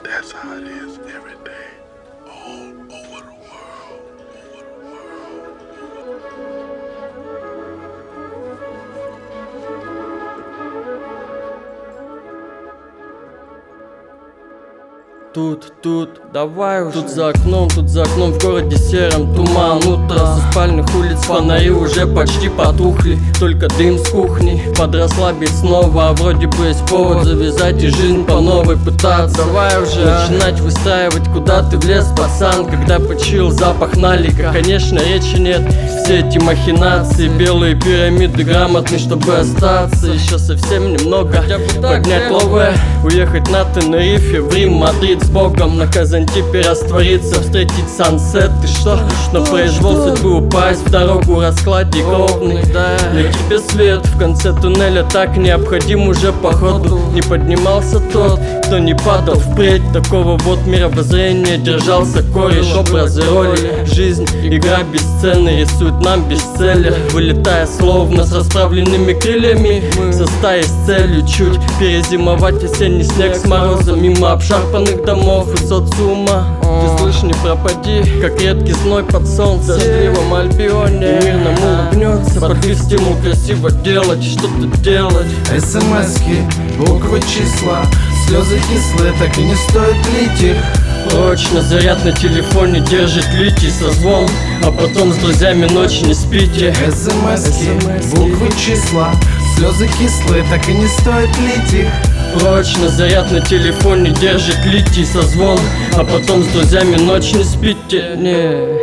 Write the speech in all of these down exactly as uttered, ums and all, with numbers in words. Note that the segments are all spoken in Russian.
that's how it is every day, all over the world, over the world. Тут, тут, давай уже. Тут за окном, тут за окном в городе сером туман. Утро со спальных улиц фонари уже почти потухли. Только дым с кухни, подрасслабить снова. А вроде бы есть повод завязать и жизнь по новой пытаться. Давай уже начинать выстраивать, куда ты влез, пацан. Когда почуял запах налика, конечно, речи нет. Все эти махинации, белые пирамиды грамотны, чтобы остаться. Еще совсем немного, поднять лове, уехать на Тенерифе, в Рим, Мадрид с Богом, на Казантипе раствориться, встретить сансет. И что? На произвол судьбы упасть в дорогу, раскладик ровный. Для тебе свет в конце туннеля так необходим уже походу. Не поднимался тот, кто не падал впредь. Такого вот мировоззрения держался кореш. Образы, роли, жизнь, игра без сцены рисует нам бестселлер. Вылетая словно с расправленными крыльями, со стаей с целью чуть перезимовать осенний снег с морозом. Мимо обшарпанных домов и социума. Ты слышь, не пропади, как редкий зной под солнцем. В дождливом Альбионе и мирно улыбнется. Подлив стимул красиво делать, что-то делать. СМСки, буквы, числа, слезы кислые, так и не стоит лить их. Прочно заряд на телефоне держит литий созвон, а потом с друзьями ночи не спите. СМСки, буквы, числа, слезы кислые, так и не стоит лить их. Прочно заряд на телефоне держит литий созвон, а потом с друзьями ночь не спите. Не.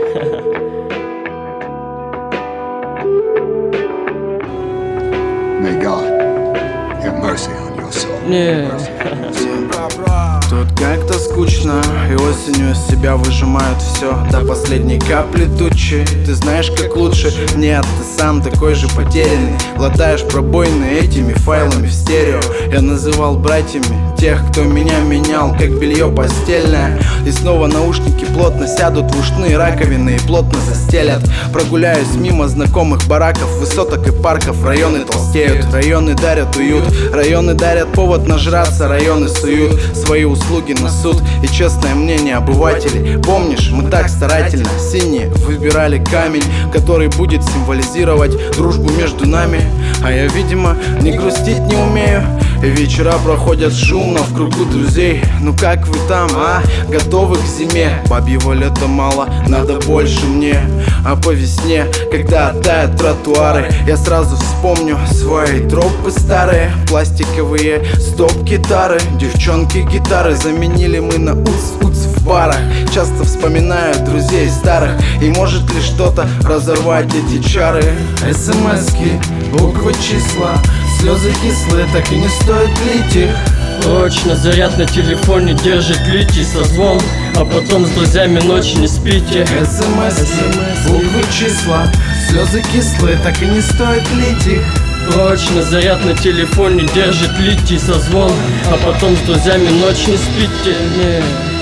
May God have mercy on your soul. Не. Тут как-то скучно, и осенью из себя выжимают все до последней капли тучи. Ты знаешь, как лучше? Нет, ты сам такой же потерянный. Латаешь пробоины этими файлами в стерео. Я называл братьями тех, кто меня менял, как белье постельное. И снова наушники плотно сядут в ушные раковины и плотно застелят. Прогуляюсь мимо знакомых бараков, высоток и парков. Районы толстеют, районы дарят уют, районы дарят повод нажраться, районы суют свои услуги на суд и честное мнение обывателей. Помнишь, мы так старательно синие выбирали камень, который будет символизировать дружбу между нами. А я, видимо, не грустить не умею, и вечера проходят шумно в кругу друзей. Ну как вы там, а? Готовы к зиме? Бабьего лета мало, надо больше мне. А по весне, когда оттают тротуары, я сразу вспомню свои тропы старые. Пластиковые стоп-гитары, девчонки гитары заменили мы на уц-уц в барах. Часто вспоминаю друзей старых, и может ли что-то разорвать эти чары? СМСки, буквы, числа, слезы кислые, так и не стоит лить их. Прочно заряд на телефоне держит литий созвон, а потом с друзьями ночи не спите. СМСки, буквы, числа, слезы кислые, так и не стоит лить их. Прочно заряд на телефоне держит литий созвон, а потом с друзьями ночь не спите. Не.